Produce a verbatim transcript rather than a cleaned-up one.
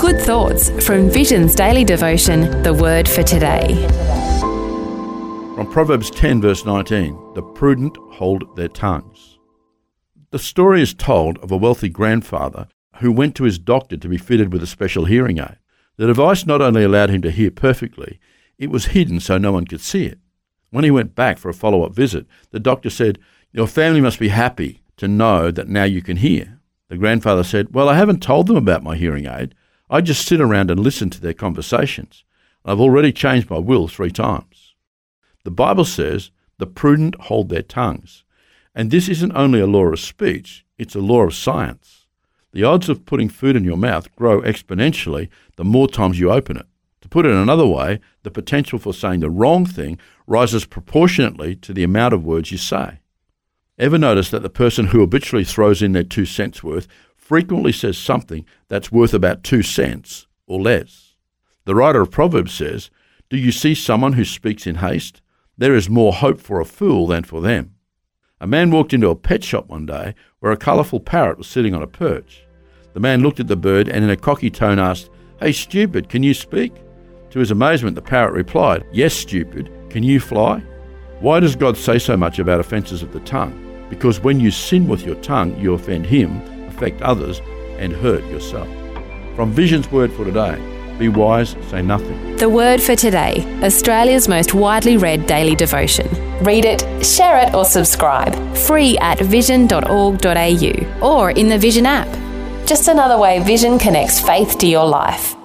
Good thoughts from Vision's daily devotion, The Word for Today. From Proverbs ten, verse nineteen, the prudent hold their tongues. The story is told of a wealthy grandfather who went to his doctor to be fitted with a special hearing aid. The device not only allowed him to hear perfectly, it was hidden so no one could see it. When he went back for a follow-up visit, the doctor said, "Your family must be happy to know that now you can hear." The grandfather said, "Well, I haven't told them about my hearing aid. I just sit around and listen to their conversations. I've already changed my will three times." The Bible says, the prudent hold their tongues. And this isn't only a law of speech, it's a law of science. The odds of putting food in your mouth grow exponentially the more times you open it. To put it another way, the potential for saying the wrong thing rises proportionately to the amount of words you say. Ever notice that the person who habitually throws in their two cents worth frequently says something that's worth about two cents or less? The writer of Proverbs says, "Do you see someone who speaks in haste? There is more hope for a fool than for them." A man walked into a pet shop one day where a colourful parrot was sitting on a perch. The man looked at the bird and in a cocky tone asked, "Hey, stupid, can you speak?" To his amazement, the parrot replied, "Yes, stupid, can you fly?" Why does God say so much about offences of the tongue? Because when you sin with your tongue, you offend Him, affect others, and hurt yourself. From Vision's Word for Today, be wise, say nothing. The Word for Today, Australia's most widely read daily devotion. Read it, share it or subscribe. Free at vision dot org dot a u or in the Vision app. Just another way Vision connects faith to your life.